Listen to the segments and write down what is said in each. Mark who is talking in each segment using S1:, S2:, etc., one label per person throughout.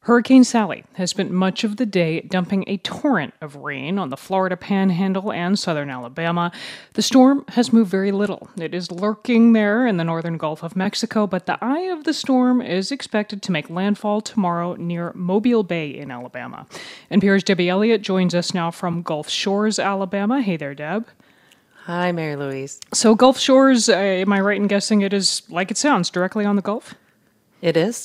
S1: Hurricane Sally has spent much of the day dumping a torrent of rain on the Florida Panhandle and southern Alabama. The storm has moved very little. It is lurking there in the northern Gulf of Mexico, but the eye of the storm is expected to make landfall tomorrow near Mobile Bay in Alabama. NPR's Debbie Elliott joins us now from Gulf Shores, Alabama. Hey there, Deb.
S2: Hi, Mary Louise.
S1: So Gulf Shores, am I right in guessing it is like it sounds, directly on the Gulf?
S2: It is.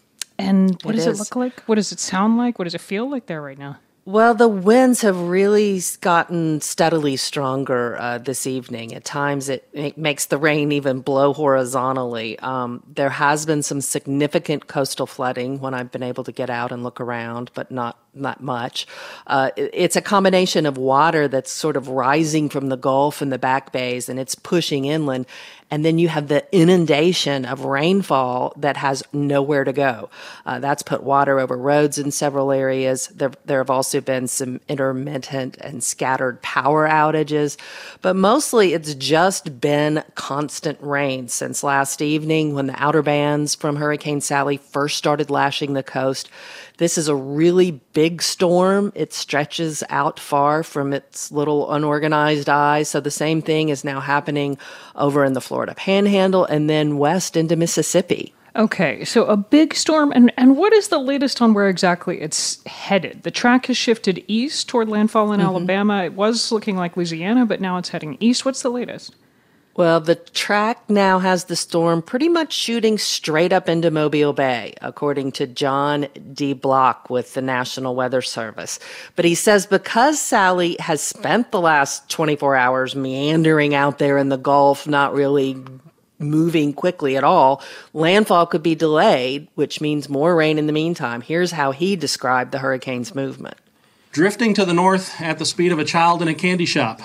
S1: And what does it look like? What does it sound like? What does it feel like there right now?
S2: Well, the winds have really gotten steadily stronger this evening. At times, it makes the rain even blow horizontally. There has been some significant coastal flooding when I've been able to get out and look around, but not much. It's a combination of water that's sort of rising from the Gulf and the back bays, and it's pushing inland. And then you have the inundation of rainfall that has nowhere to go. That's put water over roads in several areas. There have also been some intermittent and scattered power outages. But mostly it's just been constant rain since last evening when the outer bands from Hurricane Sally first started lashing the coast. This is a really big storm. It stretches out far from its little unorganized eye. So the same thing is now happening over in the Florida Panhandle and then west into Mississippi.
S1: Okay, so a big storm. And what is the latest on where exactly it's headed? The track has shifted east toward landfall in Alabama. It was looking like Louisiana, but now it's heading east. What's the latest?
S2: Well, the track now has the storm pretty much shooting straight up into Mobile Bay, according to John D. Block with the National Weather Service. But he says because Sally has spent the last 24 hours meandering out there in the Gulf, not really moving quickly at all, landfall could be delayed, which means more rain in the meantime. Here's how he described the hurricane's movement.
S3: Drifting to the north at the speed of a child in a candy shop,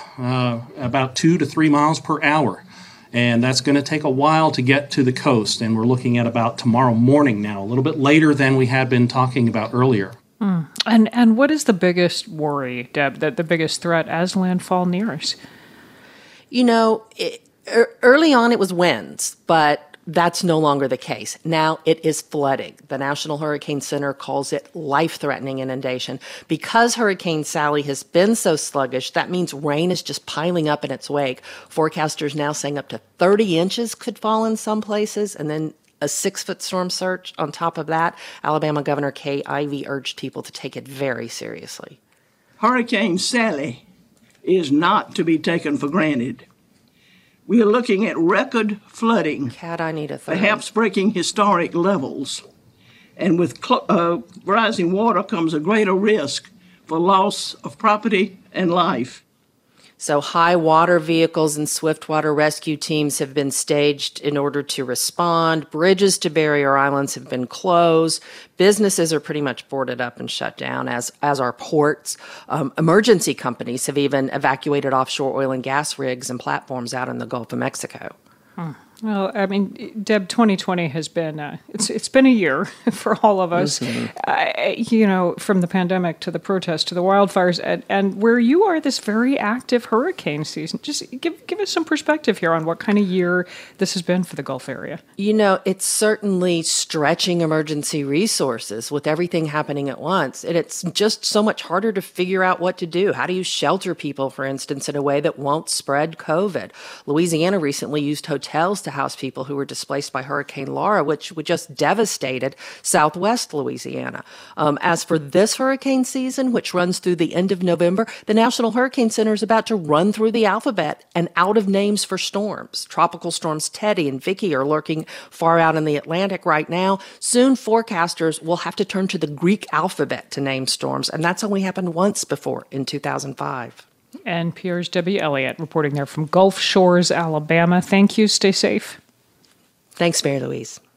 S3: about 2 to 3 miles per hour. And that's going to take a while to get to the coast. And we're looking at about tomorrow morning now, a little bit later than we had been talking about earlier.
S1: And what is the biggest worry, Deb, the biggest threat as landfall nears?
S2: You know, early on it was winds, but that's no longer the case. Now it is flooding. The National Hurricane Center calls it life-threatening inundation. Because Hurricane Sally has been so sluggish, that means rain is just piling up in its wake. Forecasters now saying up to 30 inches could fall in some places, and then a 6-foot storm surge on top of that. Alabama Governor Kay Ivey urged people to take it very seriously.
S4: Hurricane Sally is not to be taken for granted. We are looking at record flooding,
S2: Cat, I need a third.
S4: perhaps breaking historic levels. And with rising water comes a greater risk for loss of property and life.
S2: So high water vehicles and swiftwater rescue teams have been staged in order to respond. Bridges to barrier islands have been closed. Businesses are pretty much boarded up and shut down, as are ports. Emergency companies have even evacuated offshore oil and gas rigs and platforms out in the Gulf of Mexico.
S1: Well, I mean, Deb, 2020 has been, it's been a year for all of us, from the pandemic to the protests to the wildfires, and where you are this very active hurricane season. Just give us some perspective here on what kind of year this has been for the Gulf area.
S2: You know, it's certainly stretching emergency resources with everything happening at once. And it's just so much harder to figure out what to do. How do you shelter people, for instance, in a way that won't spread COVID? Louisiana recently used hotels to house people who were displaced by Hurricane Laura, which just devastated southwest Louisiana. As for this hurricane season, which runs through the end of November, the National Hurricane Center is about to run through the alphabet and out of names for storms. Tropical storms Teddy and Vicky are lurking far out in the Atlantic right now. Soon, forecasters will have to turn to the Greek alphabet to name storms, and that's only happened once before in 2005.
S1: NPR's Debbie Elliott reporting there from Gulf Shores, Alabama. Thank you. Stay safe.
S2: Thanks, Mary Louise.